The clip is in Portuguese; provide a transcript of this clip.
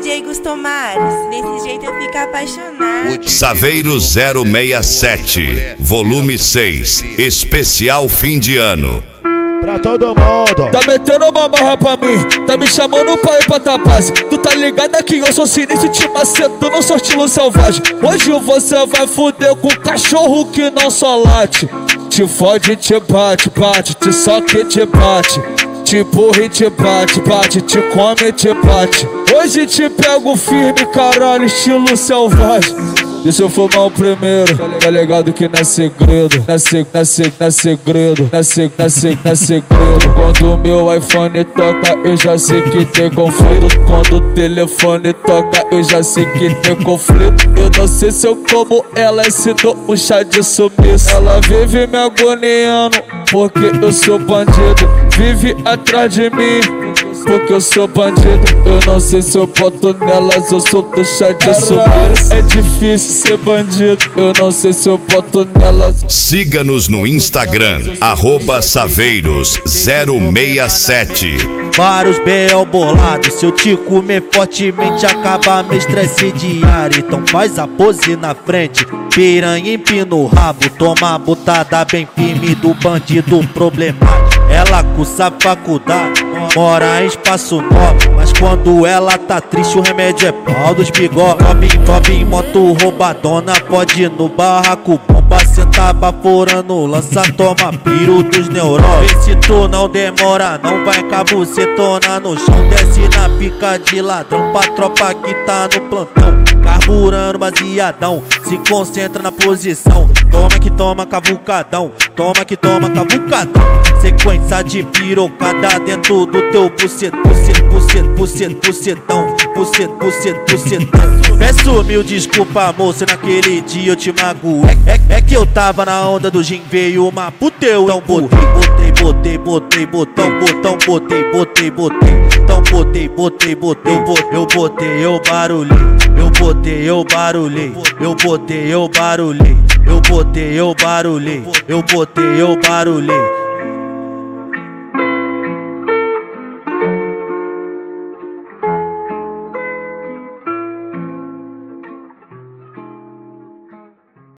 DJ Gustomares, desse jeito eu fico apaixonado. Saveiro 067, volume 6, especial fim de ano. Pra todo mundo. Tá metendo uma marra pra mim, tá me chamando pra ir pra Tapaz. Tu tá ligado que eu sou sinistro, te maceto, não sou estilo selvagem. Hoje você vai fuder com o cachorro que não só late. Te fode, te bate, bate, te soca e te bate. Te empurra e te bate, bate, te come e te bate. Hoje te pego firme, caralho, estilo selvagem. Deixa eu fumar o primeiro, tá ligado que não é segredo. Não é segredo, não é segredo. Quando o meu iPhone toca, eu já sei que tem conflito. Quando o telefone toca, eu já sei que tem conflito. Eu não sei se eu como ela, se dou um chá de sumiço. Ela vive me agoniando, porque eu sou bandido. Vive atrás de mim, porque eu sou bandido. Eu não sei se eu boto nelas, eu sou do chá de sumiço. É difícil ser bandido, eu não sei se eu boto nelas. Siga-nos no Instagram, @saveiros067. Vários B.O. bolados, se eu te comer fortemente acaba meu estresse diário. Então faz a pose na frente, piranha empina o rabo. Toma a botada bem firme do bandido problemático. Ela cursa faculdade, mora em espaço nobre, mas quando ela tá triste o remédio é pau dos bigode. Sobe em moto roubadona, pode ir no barraco. Bomba senta baforando, lança, toma piro dos neurônios. Vê se tu não demora, não vai cabucetona no chão. Desce na pica de ladrão pra tropa que tá no plantão. Carburando baseadão, se concentra na posição. Toma que toma cavucadão, toma que toma cavucadão. Sequência de pirocada dentro do teu bucetão. Peço mil desculpa, moça, naquele dia eu te magoei. É que eu tava na onda do gin, veio uma puta, eu não botei. Eu barulhei, eu botei, eu barulhei, eu botei, eu barulhei, eu botei, eu barulhei, eu botei, eu barulhei.